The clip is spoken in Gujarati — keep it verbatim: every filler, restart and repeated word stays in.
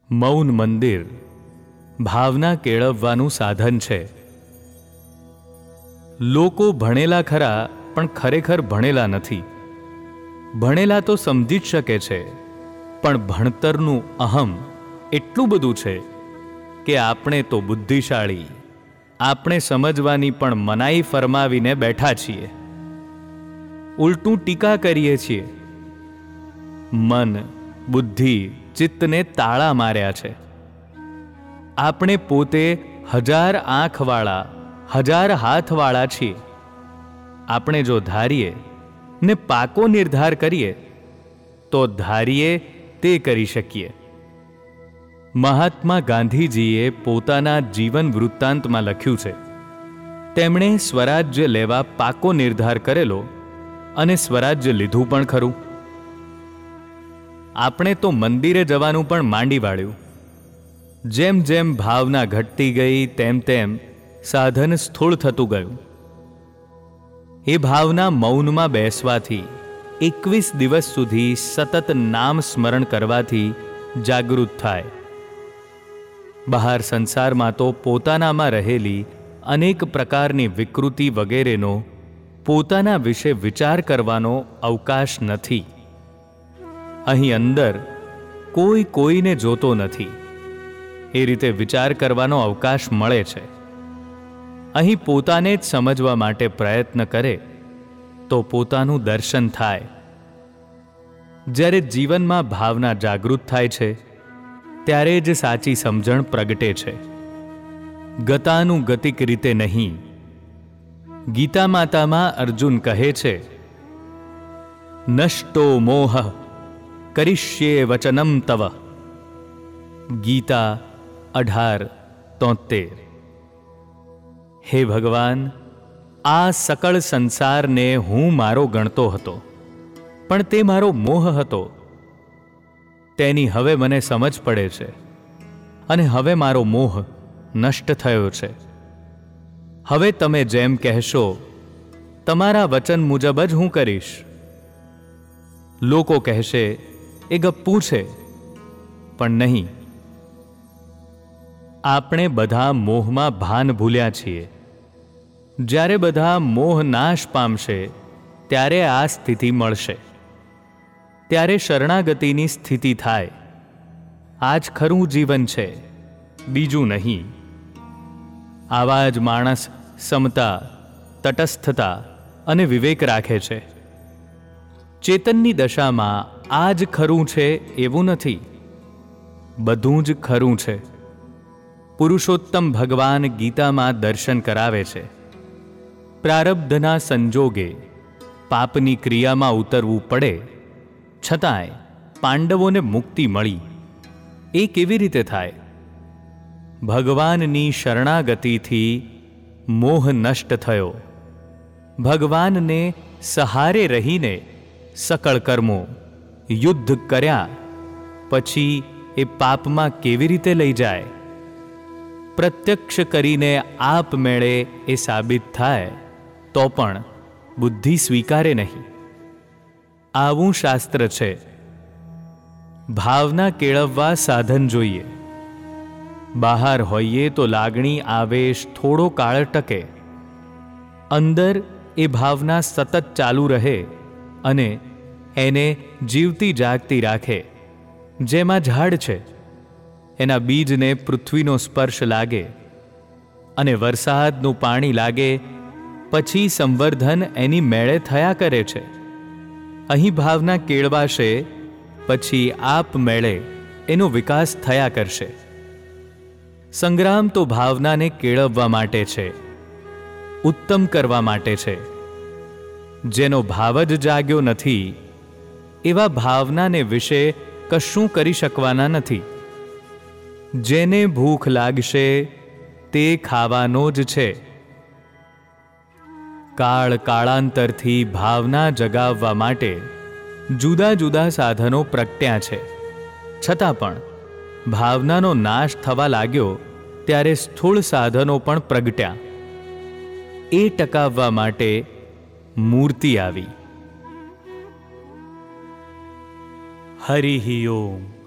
મૌન મંદિર ભાવના કેળવવાનું સાધન છે. લોકો ભણેલા ખરા, પણ ખરેખર ભણેલા નથી. ભણેલા તો સમજી જ શકે છે, પણ ભણતરનું અહમ એટલું બધું છે કે આપણે તો બુદ્ધિશાળી, આપણે સમજવાની પણ મનાઈ ફરમાવીને બેઠા છીએ. ઉલટું ટીકા કરીએ છીએ. મન, બુદ્ધિ, ચિત્તને તાળા માર્યા છે. આપણે પોતે હજાર આંખવાળા, હજાર હાથવાળા છીએ. આપણે જો ધારીએ ને પાકો નિર્ધાર કરીએ તો ધારીએ તે કરી શકીએ. મહાત્મા ગાંધીજીએ પોતાના જીવન વૃત્તાંતમાં લખ્યું છે, તેમણે સ્વરાજ્ય લેવા પાકો નિર્ધાર કરેલો અને સ્વરાજ્ય લીધું પણ ખરું. આપણે તો મંદિરે જવાનું પણ માંડી વાળ્યું. જેમ જેમ ભાવના ઘટતી ગઈ તેમ તેમ સાધન સ્થૂળ થતું ગયું. એ ભાવના મૌનમાં બેસવાથી, એકવીસ દિવસ સુધી સતત નામ સ્મરણ કરવાથી જાગૃત થાય. બહાર સંસારમાં તો પોતાનામાં રહેલી અનેક પ્રકારની વિકૃતિ વગેરેનો પોતાના વિશે વિચાર કરવાનો અવકાશ નથી. અહીં અંદર કોઈ કોઈને જોતો નથી, એ રીતે વિચાર કરવાનો અવકાશ મળે છે. અહીં પોતાને જ સમજવા માટે પ્રયત્ન કરે તો પોતાનું દર્શન થાય. જ્યારે જીવનમાં ભાવના જાગૃત થાય છે ત્યારે જ સાચી સમજણ પ્રગટે છે, ગતાનુગતિક રીતે નહીં. ગીતા માતામાં અર્જુન કહે છે, નષ્ટો મોહ કરિષ્યે વચનમ તવ. ગીતા અઢાર તોતેર. હે ભગવાન, આ સકળ સંસારને હું મારો ગણતો હતો, પણ તે મારો મોહ હતો. તેની હવે મને સમજ પડે છે અને હવે મારો મોહ નષ્ટ થયો છે. હવે તમે જેમ કહેશો તમારા વચન મુજબ જ હું કરીશ. લોકો કહેશે એ ગપ્પું છે, પણ નહીં. આપણે બધા મોહમાં ભાન ભૂલ્યા છીએ. જ્યારે બધા મોહ નાશ પામશે ત્યારે આ સ્થિતિ મળશે. ત્યારે શરણાગતિની સ્થિતિ થાય. આ જ ખરું જીવન છે, બીજું નહીં. આવા જ માણસ સમતા, તટસ્થતા અને વિવેક રાખે છે. ચેતનની દશામાં આ જ ખરું છે એવું નથી, બધું જ ખરું છે. પુરુષોત્તમ ભગવાન ગીતામાં દર્શન કરાવે છે. પ્રારબ્ધના સંજોગે પાપની ક્રિયામાં ઉતરવું પડે, છતાંય પાંડવોને મુક્તિ મળી. એ કેવી રીતે થાય? ભગવાનની શરણાગતિથી મોહ નષ્ટ થયો. ભગવાનને સહારે રહીને સકળ કર્મો, યુદ્ધ કર્યા પછી એ પાપમાં કેવી રીતે લઈ જાય? પ્રત્યક્ષ કરીને આપમેળે એ સાબિત થાય તો પણ બુદ્ધિ સ્વીકારે નહીં. આવું શાસ્ત્ર છે. ભાવના કેળવવા સાધન જોઈએ. બહાર હોઈએ તો લાગણી, આવેશ થોડો કાળ ટકે. અંદર એ ભાવના સતત ચાલુ રહે અને એને જીવતી જાગતી રાખે. જેમાં ઝાડ છે, એના બીજને પૃથ્વીનો સ્પર્શ લાગે અને વરસાદનું પાણી લાગે પછી સંવર્ધન એની મેળે થયા કરે છે. અહીં ભાવના કેળવાશે પછી આપમેળે એનો વિકાસ થયા કરશે. સંગ્રામ તો ભાવનાને કેળવવા માટે છે, ઉત્તમ કરવા માટે છે. જેનો ભાવ જ જાગ્યો નથી એવા ભાવનાને વિશે કશું કરી શકવાના નથી. જેને ભૂખ લાગશે તે ખાવાનો જ છે. કાળ કાળાંતરથી ભાવના જગાવવા માટે જુદા જુદા સાધનો પ્રગટ્યા છે. છતાં પણ ભાવનાનો નાશ થવા લાગ્યો ત્યારે સ્થૂળ સાધનો પણ પ્રગટ્યા. એ ટકાવવા માટે મૂર્તિ આવી. હરિ ઓમ.